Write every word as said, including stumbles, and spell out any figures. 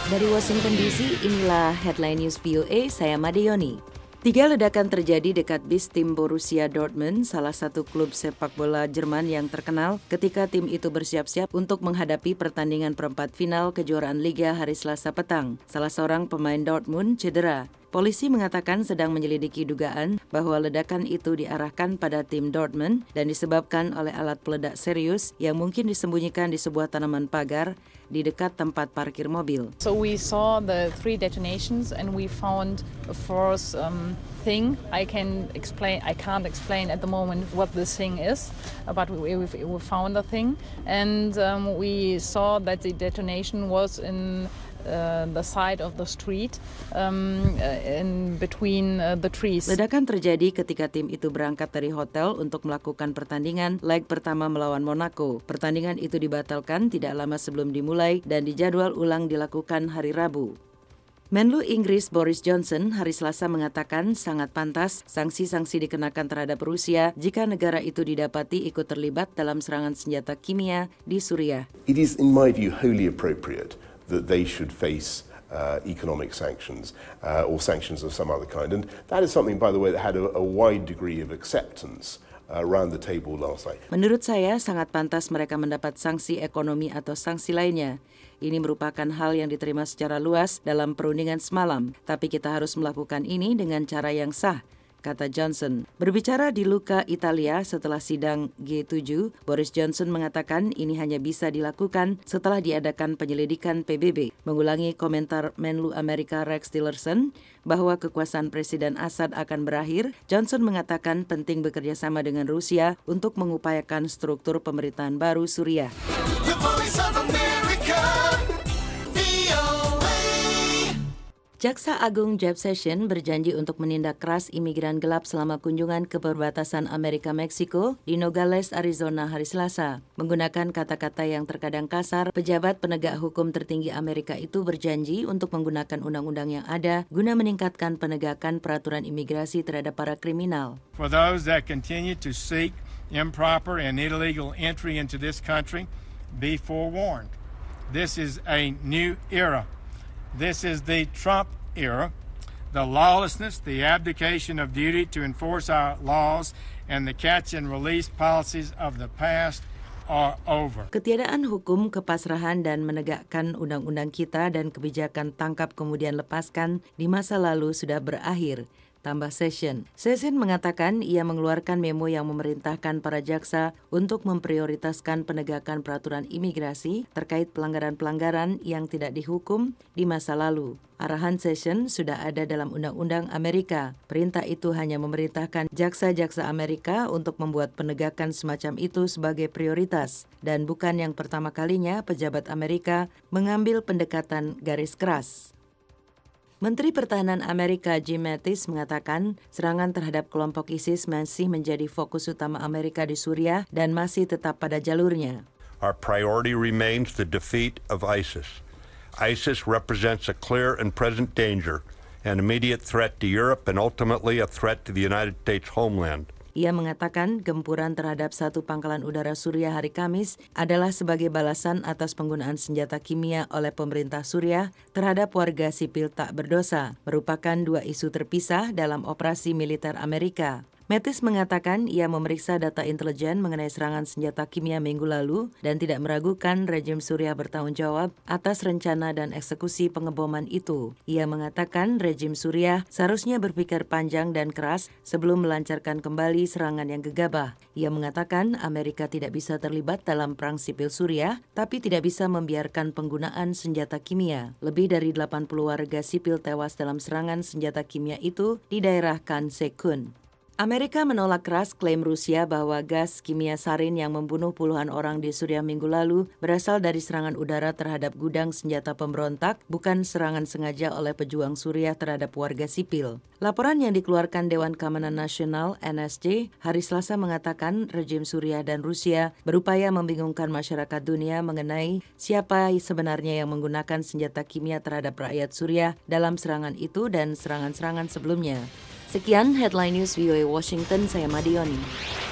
Dari Washington D C, inilah Headline News V O A, saya Madeyoni. Tiga ledakan terjadi dekat bis tim Borussia Dortmund, salah satu klub sepak bola Jerman yang terkenal, ketika tim itu bersiap-siap untuk menghadapi pertandingan perempat final kejuaraan Liga hari Selasa petang. Salah seorang pemain Dortmund cedera. Polisi mengatakan sedang menyelidiki dugaan bahwa ledakan itu diarahkan pada tim Dortmund dan disebabkan oleh alat peledak serius yang mungkin disembunyikan di sebuah tanaman pagar di dekat tempat parkir mobil. So we saw the three detonations and we found a fourth um, thing. I can explain. I can't explain at the moment what this thing is, but we, we, we found a thing, and um, we saw that the detonation was in Uh, the side of the street um, in between uh, the trees. Ledakan terjadi ketika tim itu berangkat dari hotel untuk melakukan pertandingan leg pertama melawan Monaco. Pertandingan itu dibatalkan tidak lama sebelum dimulai dan dijadwal ulang dilakukan hari Rabu. Menlu Inggris Boris Johnson hari Selasa mengatakan sangat pantas sanksi-sanksi dikenakan terhadap Rusia jika negara itu didapati ikut terlibat dalam serangan senjata kimia di Suriah. It is in my view wholly appropriate that they should face uh, economic sanctions uh, or sanctions of some other kind. And that is something, by the way, that had a, a wide degree of acceptance uh, around the table last night. Menurut saya, sangat pantas mereka mendapat sanksi ekonomi atau sanksi lainnya. Ini merupakan hal yang diterima secara luas dalam perundingan semalam. Tapi kita harus melakukan ini dengan cara yang sah, kata Johnson. Berbicara di Lucca, Italia setelah sidang G tujuh, Boris Johnson mengatakan ini hanya bisa dilakukan setelah diadakan penyelidikan P B B. Mengulangi komentar Menlu Amerika Rex Tillerson bahwa kekuasaan Presiden Assad akan berakhir, Johnson mengatakan penting bekerja sama dengan Rusia untuk mengupayakan struktur pemerintahan baru Suriah. Jaksa Agung Jeff Sessions berjanji untuk menindak keras imigran gelap selama kunjungan ke perbatasan Amerika-Meksiko di Nogales, Arizona hari Selasa. Menggunakan kata-kata yang terkadang kasar, pejabat penegak hukum tertinggi Amerika itu berjanji untuk menggunakan undang-undang yang ada guna meningkatkan penegakan peraturan imigrasi terhadap para kriminal. For those that continue to seek improper and illegal entry into this country, be forewarned. This is a new era. This is the Trump era. The lawlessness, the abdication of duty to enforce our laws, and the catch and release policies of the past are over. Ketiadaan hukum, kepasrahan, dan menegakkan undang-undang kita dan kebijakan tangkap kemudian lepaskan di masa lalu sudah berakhir, tambah Sessions. Sessions mengatakan ia mengeluarkan memo yang memerintahkan para jaksa untuk memprioritaskan penegakan peraturan imigrasi terkait pelanggaran-pelanggaran yang tidak dihukum di masa lalu. Arahan Sessions sudah ada dalam Undang-Undang Amerika. Perintah itu hanya memerintahkan jaksa-jaksa Amerika untuk membuat penegakan semacam itu sebagai prioritas. Dan bukan yang pertama kalinya pejabat Amerika mengambil pendekatan garis keras. Menteri Pertahanan Amerika Jim Mattis mengatakan serangan terhadap kelompok ISIS masih menjadi fokus utama Amerika di Suriah dan masih tetap pada jalurnya. Our priority remains the defeat of ISIS. ISIS represents a clear and present danger, an immediate threat to Europe and ultimately a threat to the United States homeland. Ia mengatakan gempuran terhadap satu pangkalan udara Suriah hari Kamis adalah sebagai balasan atas penggunaan senjata kimia oleh pemerintah Suriah terhadap warga sipil tak berdosa, merupakan dua isu terpisah dalam operasi militer Amerika. Mattis mengatakan ia memeriksa data intelijen mengenai serangan senjata kimia minggu lalu dan tidak meragukan rejim Suriah bertanggung jawab atas rencana dan eksekusi pengeboman itu. Ia mengatakan rejim Suriah seharusnya berpikir panjang dan keras sebelum melancarkan kembali serangan yang gegabah. Ia mengatakan Amerika tidak bisa terlibat dalam perang sipil Suriah, tapi tidak bisa membiarkan penggunaan senjata kimia. Lebih dari delapan puluh warga sipil tewas dalam serangan senjata kimia itu di daerah Khan Sheikhoun. Amerika menolak keras klaim Rusia bahwa gas kimia sarin yang membunuh puluhan orang di Suriah minggu lalu berasal dari serangan udara terhadap gudang senjata pemberontak, bukan serangan sengaja oleh pejuang Suriah terhadap warga sipil. Laporan yang dikeluarkan Dewan Keamanan Nasional N S C hari Selasa mengatakan rejim Suriah dan Rusia berupaya membingungkan masyarakat dunia mengenai siapa sebenarnya yang menggunakan senjata kimia terhadap rakyat Suriah dalam serangan itu dan serangan-serangan sebelumnya. Sekian Headline News V O A Washington, saya Madeyoni.